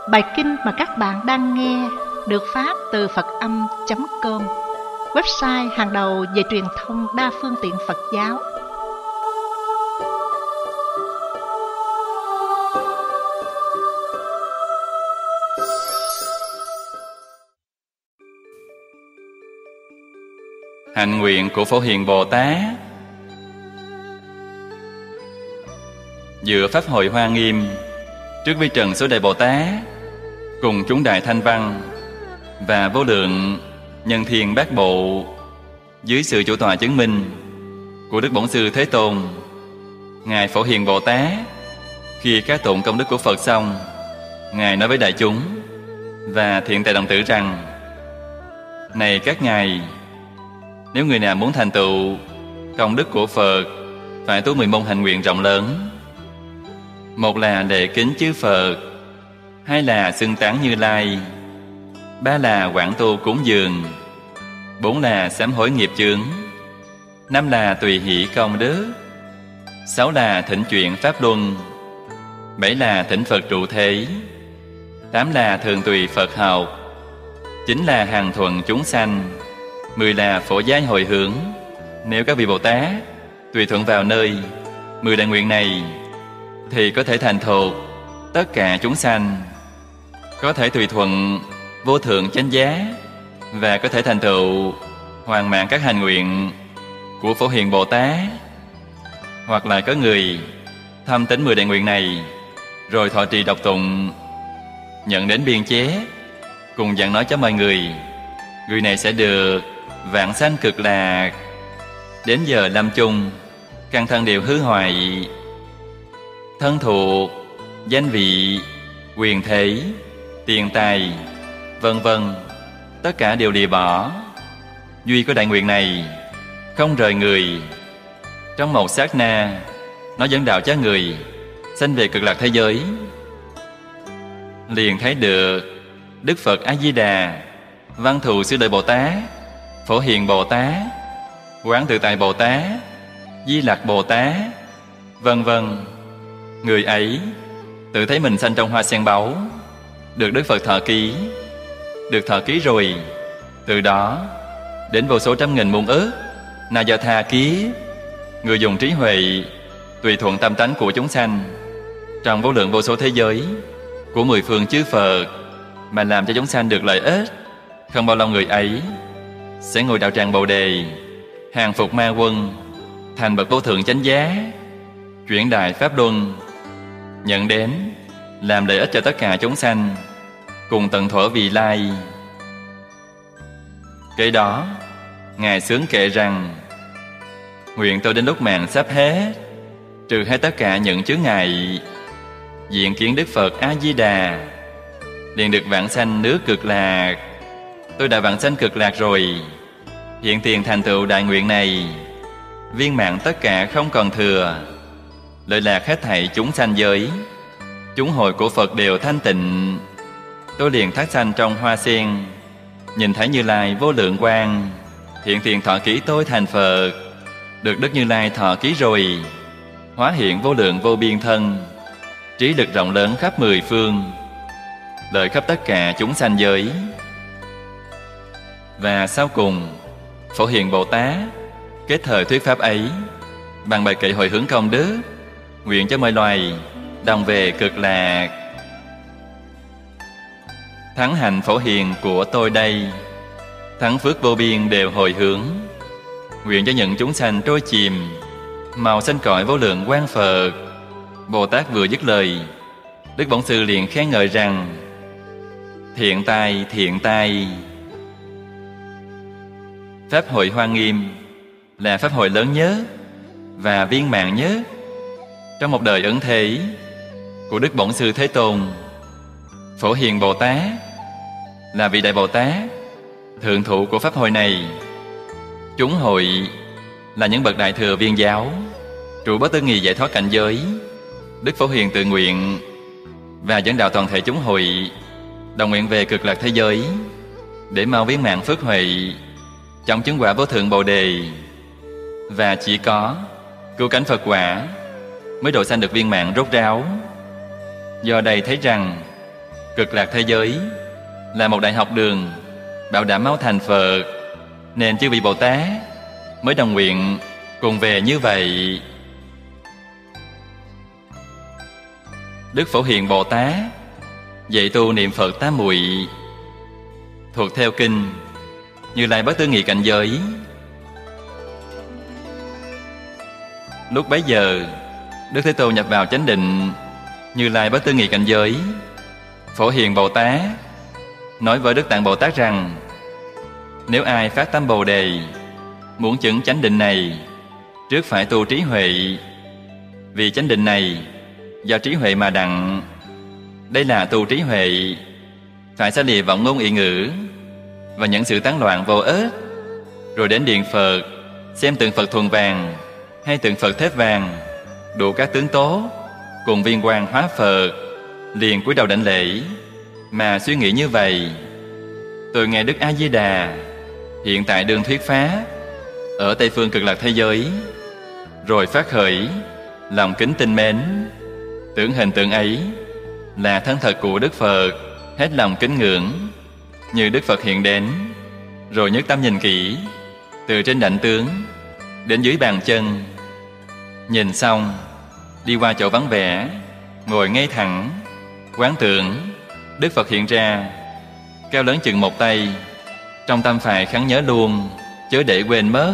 Bài kinh mà các bạn đang nghe được phát từ Phật-âm.com, website hàng đầu về truyền thông đa phương tiện Phật giáo. Hạnh nguyện của Phổ Hiền Bồ Tát. Dự pháp hội Hoa Nghiêm, trước vi trần Số Đại Bồ Tát cùng chúng đại thanh văn và vô lượng nhân thiên bát bộ, dưới sự chủ tọa chứng minh của Đức Bổn Sư Thế Tôn, Ngài Phổ Hiền Bồ Tát, khi các tụng công đức của Phật xong, Ngài nói với đại chúng và thiện tài đồng tử rằng: này các ngài, nếu người nào muốn thành tựu công đức của Phật, phải tu 10 môn hạnh nguyện rộng lớn. Một là đệ kính chư Phật, hai là xưng tán Như Lai, ba là quảng tu cúng dường, bốn là sám hối nghiệp chướng, năm là tùy hỷ công đức, sáu là thỉnh chuyện pháp luân, bảy là thỉnh Phật trụ thế, tám là thường tùy Phật học, chín là hàng thuận chúng sanh, 10 là phổ giai hồi hướng. Nếu các vị Bồ Tát tùy thuận vào nơi 10 đại nguyện này, thì có thể thành thuộc tất cả chúng sanh, có thể tùy thuận vô thượng chánh giá, và có thể thành tựu hoàn mãn các hành nguyện của Phổ Hiền Bồ Tát. Hoặc là có người thâm tín 10 đại nguyện này, rồi thọ trì đọc tụng, nhận đến biên chế, cùng dặn nói cho mọi người, người này sẽ được vãng sanh cực lạc. Đến giờ lâm chung, căn thân đều hư hoại, thân thuộc, danh vị, quyền thế, tiền tài, vân vân, tất cả đều lìa bỏ. Duy có đại nguyện này không rời người. Trong một sát na, nó dẫn đạo cho người sanh về cực lạc thế giới. Liền thấy được Đức Phật A Di Đà, Văn Thù Sư Lợi Bồ Tát, Phổ Hiền Bồ Tát, Quán Tự Tại Bồ Tát, Di Lặc Bồ Tát, vân vân. Người ấy tự thấy mình sanh trong hoa sen báu, được Đức Phật thọ ký. Được thọ ký rồi, từ đó đến vô số trăm nghìn muôn ức na do tha kiếp, người dùng trí huệ tùy thuận tâm tánh của chúng sanh trong vô lượng vô số thế giới của 10 phương chư Phật, mà làm cho chúng sanh được lợi ích. Không bao lâu người ấy sẽ ngồi đạo tràng Bồ Đề, hàng phục ma quân, thành bậc vô thượng chánh giá, chuyển đại pháp luân, nhận đến làm lợi ích cho tất cả chúng sanh, cùng tận thuở vị lai. Kế đó Ngài xướng kệ rằng: nguyện tôi đến lúc mạng sắp hết, trừ hết tất cả những chướng ngại, diện kiến Đức Phật A Di Đà, liền được vãng sanh nước cực lạc. Tôi đã vãng sanh cực lạc rồi, hiện tiền thành tựu đại nguyện này, viên mãn tất cả không còn thừa, lợi lạc hết thảy chúng sanh giới. Chúng hội của Phật đều thanh tịnh. Tôi liền thác sanh trong hoa sen, nhìn thấy Như Lai vô lượng quang, hiện tiền thọ ký tôi thành Phật. Được Đức Như Lai thọ ký rồi, hóa hiện vô lượng vô biên thân, trí lực rộng lớn khắp 10 phương, lợi khắp tất cả chúng sanh giới. Và sau cùng, Phổ Hiền Bồ Tát kết thời thuyết pháp ấy bằng bài kệ hồi hướng công đức, nguyện cho mọi loài đồng về cực lạc. Thắng hạnh Phổ Hiền của tôi đây, thắng phước vô biên đều hồi hướng, nguyện cho những chúng sanh trôi chìm màu sanh cõi vô lượng quang Phật. Bồ Tát vừa dứt lời, Đức Bổn Sư liền khen ngợi rằng: thiện tai, thiện tai. Pháp hội Hoa Nghiêm là pháp hội lớn nhất và viên mãn nhất trong một đời ấn thế của Đức Bổn Sư Thế Tôn. Phổ Hiền Bồ Tát là vị Đại Bồ Tát thượng thủ của pháp hội này. Chúng hội là những bậc đại thừa viên giáo, trụ bất tư nghì giải thoát cảnh giới. Đức Phổ Hiền tự nguyện và dẫn đạo toàn thể chúng hội đồng nguyện về cực lạc thế giới, để mau viên mãn phước huệ trong chứng quả vô thượng Bồ Đề. Và chỉ có cứu cánh Phật quả mới độ sanh được viên mãn rốt ráo. Do đây thấy rằng Cực lạc thế giới là một đại học đường bảo đảm mau thành Phật, nên chư vị Bồ Tát mới đồng nguyện cùng về như vậy. Đức Phổ Hiền Bồ Tát dạy tu niệm Phật tám muội, thuộc theo kinh Như Lai Bất Tư Nghị Cảnh Giới. Lúc bấy giờ, Đức Thế Tôn nhập vào chánh định Như Lai Bất Tư Nghị Cảnh Giới. Phổ Hiền Bồ Tát nói với Đức Tạng Bồ Tát rằng: nếu ai phát tâm Bồ Đề muốn chứng chánh định này, trước phải tu trí huệ, vì chánh định này do trí huệ mà đặng. Đây là tu trí huệ, phải xa lìa vọng ngôn ý ngữ và những sự tán loạn vô ích, rồi đến điện Phật xem tượng Phật thuần vàng hay tượng Phật thép vàng, đủ các tướng tố cùng viên quang hóa Phật, liền cúi đầu đảnh lễ mà suy nghĩ như vậy: tôi nghe Đức A Di Đà hiện tại đương thuyết pháp ở Tây phương cực lạc thế giới, rồi phát khởi lòng kính tinh mến, tưởng hình tượng ấy là thân thật của Đức Phật, hết lòng kính ngưỡng. Như Đức Phật hiện đến, rồi nhất tâm nhìn kỹ, từ trên đảnh tướng đến dưới bàn chân. Nhìn xong, đi qua chỗ vắng vẻ, ngồi ngay thẳng, quán tưởng Đức Phật hiện ra, cao lớn chừng một tay, trong tâm phải khắn nhớ luôn, chớ để quên mất.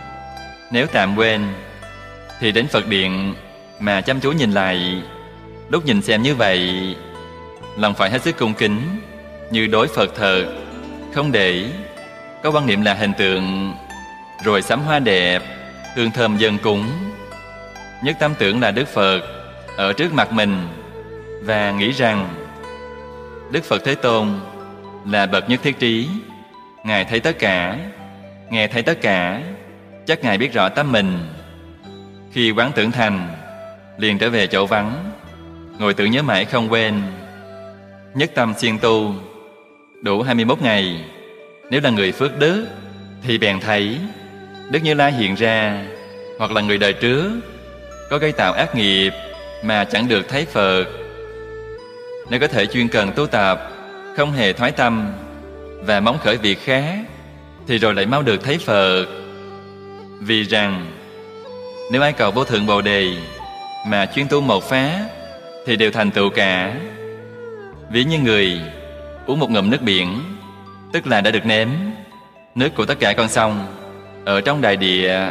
Nếu tạm quên, thì đến Phật điện mà chăm chú nhìn lại. Lúc nhìn xem như vậy, lòng phải hết sức cung kính, như đối Phật thật, không để có quan niệm là hình tượng, rồi sắm hoa đẹp, hương thơm dâng cúng. Nhất tâm tưởng là Đức Phật ở trước mặt mình, và nghĩ rằng Đức Phật Thế Tôn là bậc nhất thiết trí, Ngài thấy tất cả, nghe thấy tất cả, chắc Ngài biết rõ tâm mình. Khi quán tưởng thành, liền trở về chỗ vắng, ngồi tưởng nhớ mãi không quên. Nhất tâm siêng tu đủ 21 ngày. Nếu là người phước đức thì bèn thấy Đức Như Lai hiện ra, hoặc là người đời trước có gây tạo ác nghiệp mà chẳng được thấy Phật. Nếu có thể chuyên cần tu tập, không hề thoái tâm và mong khởi việc khác, thì rồi lại mau được thấy Phật. Vì rằng nếu ai cầu vô thượng Bồ Đề mà chuyên tu một pháp thì đều thành tựu cả. Ví như người uống một ngụm nước biển, tức là đã được nếm nước của tất cả con sông ở trong đại địa.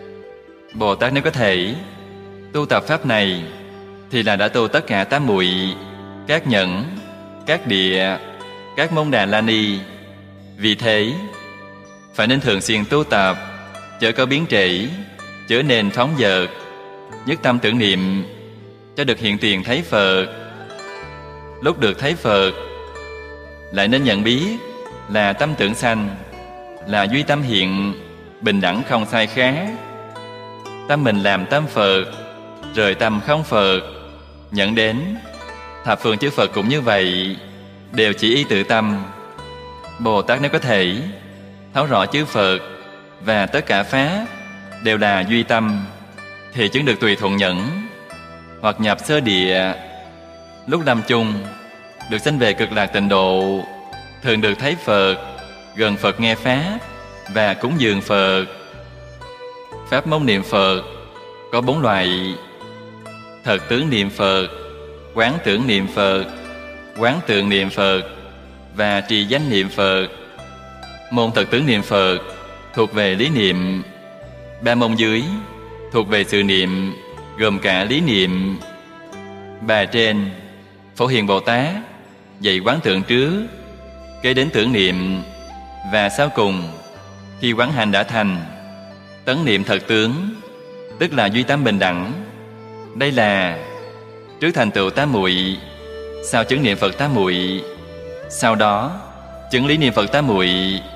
Bồ Tát nếu có thể tu tập pháp này thì là đã tu tất cả tám muội, các nhẫn, các địa, các môn Đà La Ni. Vì thế phải nên thường xuyên tu tập, chớ có biến trễ, chớ nên phóng dật, nhất tâm tưởng niệm cho được hiện tiền thấy Phật. Lúc được thấy Phật, lại nên nhận biết là tâm tưởng sanh, là duy tâm hiện, bình đẳng không sai khác. Tâm mình làm tâm Phật, rời tâm không Phật. Nhận đến thập phương chư Phật cũng như vậy, đều chỉ y tự tâm. Bồ Tát nếu có thể thấu rõ chư Phật và tất cả pháp đều là duy tâm, thì chứng được tùy thuận nhẫn, hoặc nhập sơ địa. Lúc lâm chung được sanh về cực lạc tịnh độ, thường được thấy Phật, gần Phật nghe pháp và cúng dường Phật. Pháp môn niệm Phật có 4 loại: thật tướng niệm Phật, quán tưởng niệm Phật, quán tượng niệm Phật và trì danh niệm Phật. Môn thật tướng niệm Phật thuộc về lý niệm. 3 môn dưới thuộc về sự niệm, gồm cả lý niệm. Bài trên, Phổ Hiền Bồ Tát dạy quán tưởng trước, kế đến tưởng niệm, và sau cùng khi quán hành đã thành, tấn niệm thật tướng, tức là duy tâm bình đẳng. Đây là trước thành tựu tám muội, sau chứng niệm Phật tám muội, sau đó chứng lý niệm Phật tám muội.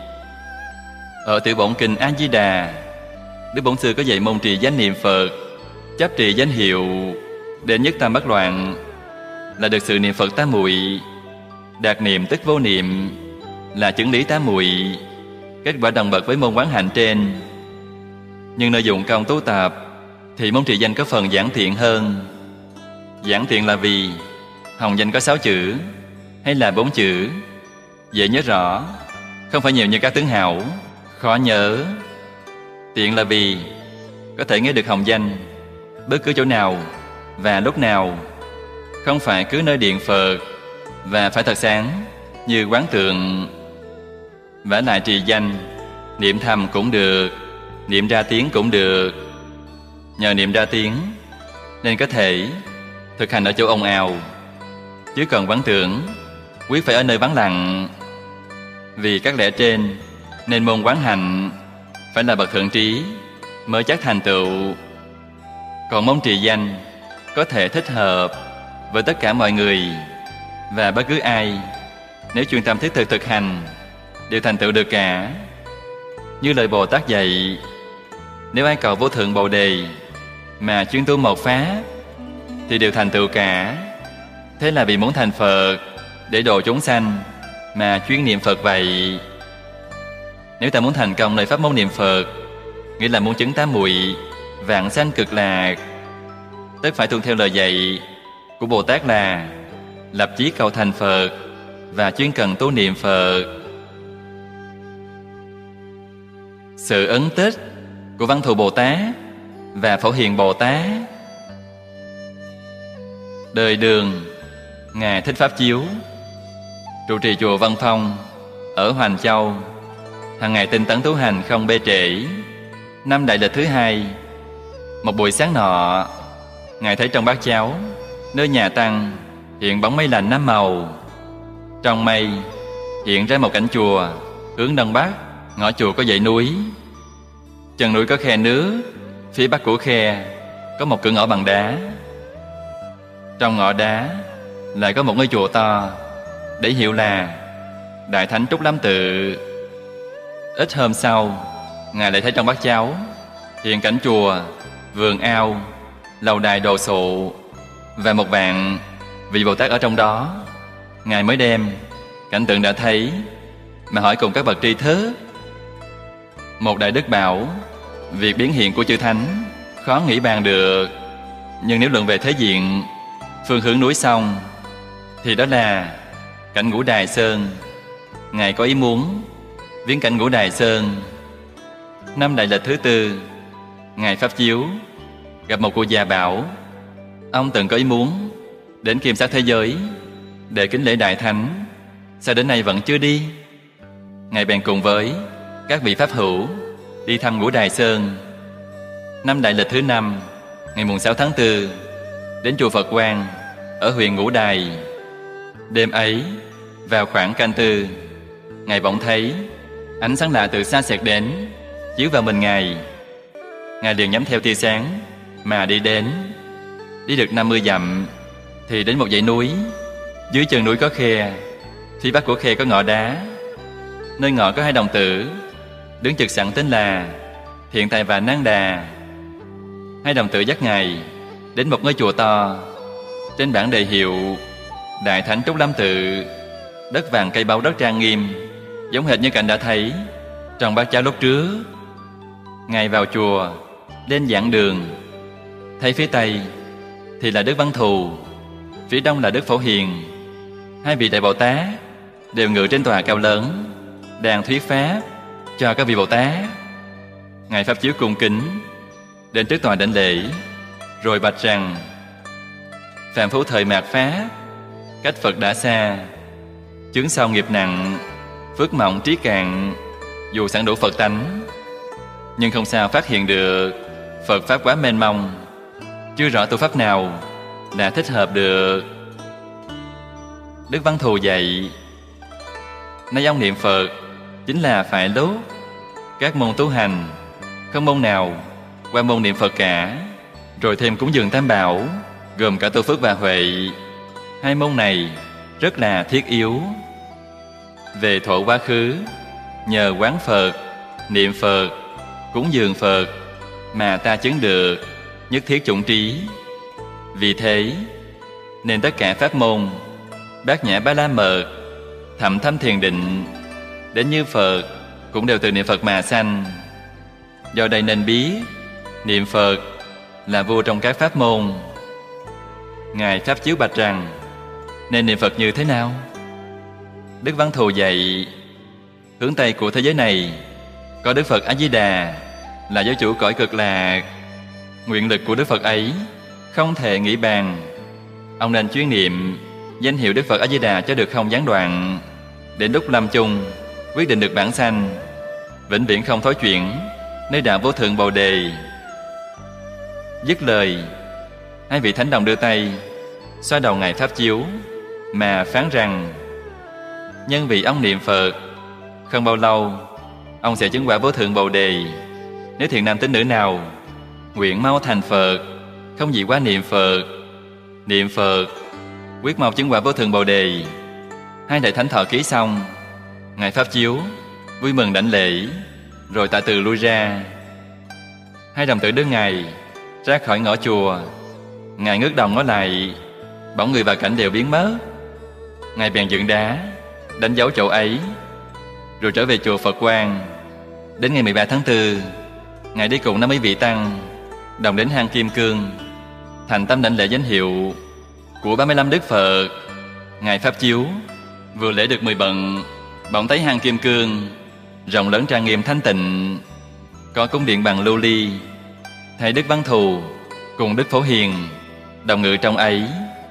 Ở Tiểu Bổn Kinh A Di Đà, Đức Bổn Sư có dạy môn trì danh niệm Phật, chấp trì danh hiệu đến nhất tâm bất loạn, là được sự niệm Phật tám muội. Đạt niệm tức vô niệm, là chứng lý tám muội. Kết quả đồng bậc với môn quán hạnh trên. Nhưng nơi dụng công tu tập thì môn trì danh có phần giản tiện hơn. Giản tiện là vì hồng danh có 6 chữ: hay là 4 chữ, dễ nhớ rõ, không phải nhiều như các tướng hảo, khó nhớ. Tiện là vì có thể nghe được hồng danh bất cứ chỗ nào và lúc nào, không phải cứ nơi điện Phật, và phải thật sáng như quán tượng. Vả lại trì danh, niệm thầm cũng được, niệm ra tiếng cũng được. Nhờ niệm ra tiếng nên có thể thực hành ở chỗ ồn ào, chứ còn quán tưởng quyết phải ở nơi vắng lặng. Vì các lẽ trên nên môn quán hạnh phải là bậc thượng trí mới chắc thành tựu. Còn môn trì danh có thể thích hợp với tất cả mọi người, và bất cứ ai nếu chuyên tâm thiết thực thực hành đều thành tựu được cả. Như lời Bồ Tát dạy, nếu ai cầu vô thượng Bồ Đề mà chuyên tu một pháp thì đều thành tựu cả. Thế là vì muốn thành Phật để độ chúng sanh mà chuyên niệm Phật vậy. Nếu ta muốn thành công nơi pháp môn niệm Phật, nghĩa là muốn chứng tám muội vãng sanh cực lạc, tất phải tuân theo lời dạy của Bồ Tát là lập chí cầu thành Phật và chuyên cần tu niệm Phật. Sự ấn tích của Văn Thù Bồ Tát và Phổ Hiền Bồ Tát. Đời Đường, Ngài Thích Pháp Chiếu, trụ trì chùa Văn Phong ở Hoành Châu, hàng ngày tinh tấn tu hành không bê trễ. Năm đại lịch thứ 2, một buổi sáng nọ, Ngài thấy trong bát cháo nơi nhà tăng hiện bóng mây lành 5 màu. Trong mây hiện ra một cảnh chùa hướng đông bắc, ngõ chùa có dãy núi, chân núi có khe nước, phía bắc của khe có một cửa ngõ bằng đá. Trong ngõ đá lại có một ngôi chùa to, để hiệu là Đại Thánh Trúc Lâm Tự. Ít hôm sau, Ngài lại thấy trong bát cháo hiện cảnh chùa, vườn ao, lầu đài đồ sộ và một vạn vị Bồ Tát ở trong đó. Ngài mới đem cảnh tượng đã thấy mà hỏi cùng các bậc tri thức. Một đại đức bảo, việc biến hiện của chư Thánh khó nghĩ bàn được, nhưng nếu luận về thế diện phương hướng núi sông thì đó là cảnh Ngũ Đài Sơn. Ngài có ý muốn viếng cảnh Ngũ Đài Sơn. Năm đại lịch thứ 4, Ngài Pháp Chiếu gặp một cụ già bảo ông từng có ý muốn đến Kim Sắc thế giới để kính lễ Đại Thánh, sao đến nay vẫn chưa đi? Ngài bèn cùng với các vị pháp hữu đi thăm Ngũ Đài Sơn. Năm đại lịch thứ 5, ngày mùng 6 tháng 4, đến chùa Phật Quang ở huyện Ngũ Đài. Đêm ấy, vào khoảng canh 4, Ngài bỗng thấy ánh sáng lạ từ xa xẹt đến, chiếu vào mình Ngài. Ngài liền nhắm theo tia sáng mà đi đến. Đi được 50 dặm thì đến một dãy núi. Dưới chân núi có khe, phía bắc của khe có ngõ đá. Nơi ngõ có 2 đồng tử đứng chực sẵn tên là Hiện Tại và Năng Đà. 2 đồng tử dắt Ngài đến một ngôi chùa to. Trên bảng đề hiệu Đại Thánh Trúc Lâm Tự, đất vàng cây báu rất trang nghiêm, giống hệt như cảnh đã thấy trong bát cháo lúc trước. Ngài vào chùa, lên giảng đường, thấy phía tây thì là Đức Văn Thù, phía đông là Đức Phổ Hiền. 2 vị đại Bồ Tát đều ngự trên tòa cao lớn, đang thuyết pháp cho các vị Bồ Tát. Ngài Pháp Chiếu cung kính đến trước tòa đảnh lễ, rồi bạch rằng: phàm phu thời mạt Pháp, cách Phật đã xa, chướng sau nghiệp nặng, phước mỏng trí cạn, dù sẵn đủ Phật tánh, nhưng không sao phát hiện được Phật Pháp quá mênh mông, chưa rõ tu pháp nào là thích hợp được. Đức Văn Thù dạy: nay ông niệm Phật chính là phải lúc. Các môn tu hành không môn nào qua môn niệm Phật cả, rồi thêm cúng dường Tam Bảo, gồm cả tu phước và huệ. 2 môn này rất là thiết yếu. Về thọ quá khứ, nhờ quán Phật, niệm Phật, cúng dường Phật mà ta chứng được nhất thiết chủng trí. Vì thế nên tất cả pháp môn Bát Nhã Ba La Mật, Thậm Thâm Thiền Định đến như Phật cũng đều từ niệm Phật mà sanh. Do đây nên biết niệm Phật là vua trong các pháp môn. Ngài Pháp Chiếu bạch rằng: nên niệm Phật như thế nào? Đức Văn Thù dạy, hướng Tây của thế giới này có Đức Phật A-di-đà là giáo chủ cõi cực lạc. Nguyện lực của Đức Phật ấy không thể nghĩ bàn. Ông nên chuyên niệm danh hiệu Đức Phật A-di-đà cho được không gián đoạn, đến lúc lâm chung quyết định được bản sanh, vĩnh viễn không thối chuyển nơi đạo vô thượng Bồ Đề. Dứt lời, hai vị thánh đồng đưa tay xoa đầu ngài Pháp Chiếu mà phán rằng: nhân vì ông niệm Phật, không bao lâu ông sẽ chứng quả vô thượng Bồ Đề. Nếu thiện nam tín nữ nào nguyện mau thành Phật, không gì quá niệm Phật, quyết mau chứng quả vô thượng Bồ Đề. Hai đại thánh thọ ký xong, ngài Pháp Chiếu vui mừng đảnh lễ, rồi tạ từ lui ra. Hai đồng tử đưa ngài ra khỏi ngõ chùa. Ngài ngước đầu ngó lại, bỗng người và cảnh đều biến mất. Ngài bèn dựng đá đánh dấu chỗ ấy, rồi trở về chùa Phật Quang. Đến ngày 13 tháng 4, ngài đi cùng 50 vị tăng đồng đến hang Kim Cương, thành tâm đảnh lễ danh hiệu của 35 Đức Phật. Ngài Pháp Chiếu vừa lễ được 10 bận, bỗng thấy hang Kim Cương rộng lớn trang nghiêm thanh tịnh, có cung điện bằng lưu ly. Thấy Đức Văn Thù cùng Đức Phổ Hiền đồng ngự trong ấy.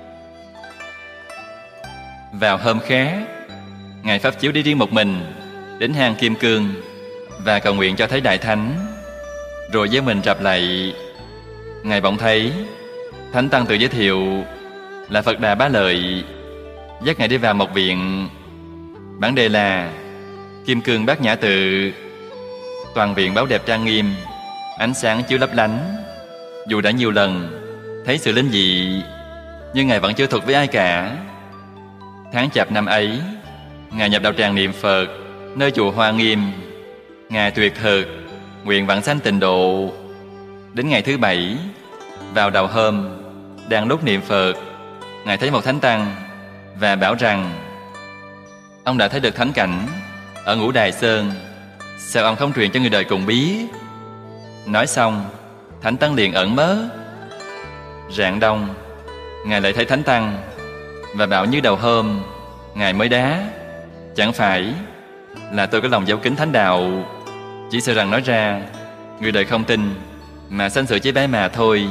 Vào hôm khác, ngài Pháp Chiếu đi riêng một mình đến hang Kim Cương và cầu nguyện cho thấy đại thánh, rồi gieo mình rập lạy. Ngài bỗng thấy thánh tăng tự giới thiệu là Phật Đà Bá Lợi, dắt ngài đi vào một viện. Bản đề là Kim Cương Bát Nhã Tự. Toàn viện báo đẹp trang nghiêm, ánh sáng chiếu lấp lánh. Dù đã nhiều lần thấy sự linh dị, nhưng ngài vẫn chưa thuộc với ai cả. Tháng Chạp năm ấy, ngài nhập đạo tràng niệm Phật nơi chùa Hoa Nghiêm. Ngài tuyệt thực nguyện vãng sanh tịnh độ. Đến ngày thứ 7, vào đầu hôm, đang lúc niệm Phật, ngài thấy một thánh tăng và bảo rằng: ông đã thấy được thánh cảnh ở Ngũ Đài Sơn, sao ông không truyền cho người đời cùng biết? Nói xong, thánh tăng liền ẩn mất. Rạng đông, ngài lại thấy thánh tăng và bảo như đầu hôm ngài mới đá: chẳng phải là tôi có lòng giấu kín thánh đạo, chỉ sợ rằng nói ra người đời không tin mà sanh sự chế bái mà thôi.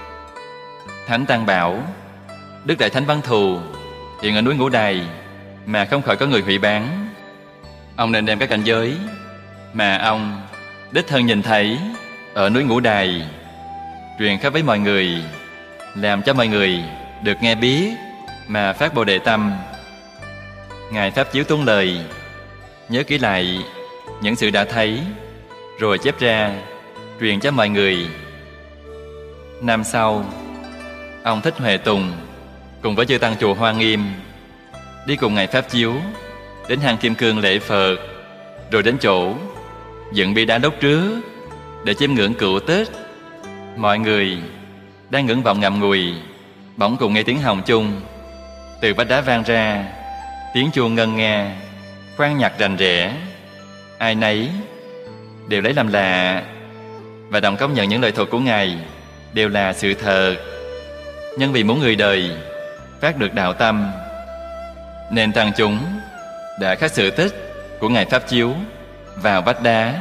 Thánh tăng bảo: Đức Đại Thánh Văn Thù hiện ở núi Ngũ Đài mà không khỏi có người hủy bán. Ông nên đem các cảnh giới mà ông đích thân nhìn thấy ở núi Ngũ Đài truyền khắp với mọi người, làm cho mọi người được nghe biết mà phát Bồ Đề tâm. Ngài Pháp Chiếu tuân lời, nhớ kỹ lại những sự đã thấy, rồi chép ra truyền cho mọi người. Năm sau, ông Thích Huệ Tùng cùng với chư tăng chùa Hoa Nghiêm đi cùng ngài Pháp Chiếu đến hang Kim Cương lễ Phật, rồi đến chỗ dựng bia đá lúc trước để chiêm ngưỡng cựu tích. Mọi người đang ngưỡng vọng ngậm ngùi, bỗng cùng nghe tiếng hồng chung từ vách đá vang ra, tiếng chuông ngân nga, khoan nhạc rành rẽ. Ai nấy đều lấy làm lạ và đồng công nhận những lời thuật của ngài đều là sự thật. Nhưng vì muốn người đời phát được đạo tâm, nên tăng chúng đã khắc sự tích của ngài Pháp Chiếu vào vách đá.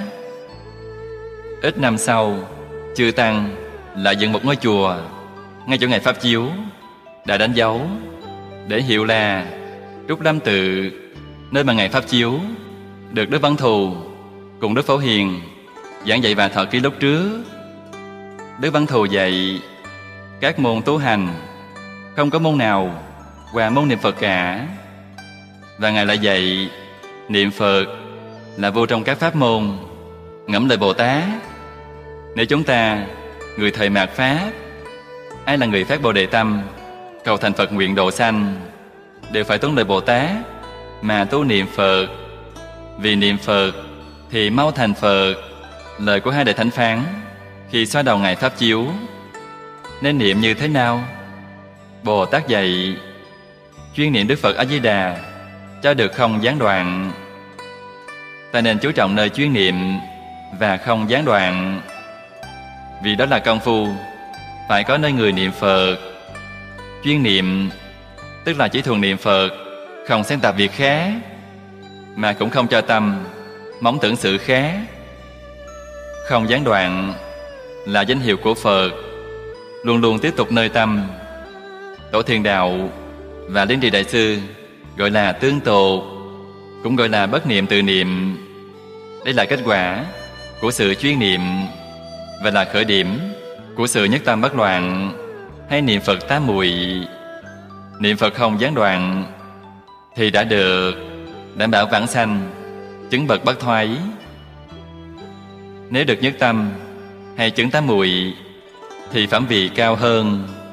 Ít năm sau, chư tăng lại dựng một ngôi chùa ngay chỗ ngài Pháp Chiếu, đã đánh dấu để hiệu là Trúc Lâm Tự, nơi mà ngài Pháp Chiếu được Đức Văn Thù cùng Đức Phổ Hiền giảng dạy và thọ ký lúc trước. Đức Văn Thù dạy các môn tu hành không có môn nào qua môn niệm Phật cả, và ngài lại dạy niệm Phật là vô trong các pháp môn. Ngẫm lời Bồ Tát: nếu chúng ta người thời mạt Pháp, ai là người phát Bồ Đề tâm cầu thành Phật nguyện độ sanh, đều phải tuân lời Bồ Tát mà tu niệm Phật. Vì niệm Phật thì mau thành Phật. Lời của hai đại thánh phán khi xoa đầu ngài Pháp Chiếu. Nên niệm như thế nào? Bồ Tát dạy chuyên niệm Đức Phật A-di-đà cho được không gián đoạn. Ta nên chú trọng nơi chuyên niệm và không gián đoạn, vì đó là công phu phải có nơi người niệm Phật. Chuyên niệm tức là chỉ thuần niệm Phật, không xen tạp việc khác. mà cũng không cho tâm mong tưởng sự khác. Không gián đoạn là danh hiệu của Phật, luôn luôn tiếp tục nơi tâm. Tổ Thiền Đạo và Liên Trì Đại Sư gọi là tương tột, cũng gọi là bất niệm tự niệm. Đây là kết quả của sự chuyên niệm và là khởi điểm của sự nhất tâm bất loạn, hay niệm Phật tám muội. Niệm Phật không gián đoạn thì đã được đảm bảo vãng sanh, chứng bậc bất thoái. Nếu được nhất tâm hay chứng tám muội thì phẩm vị cao hơn.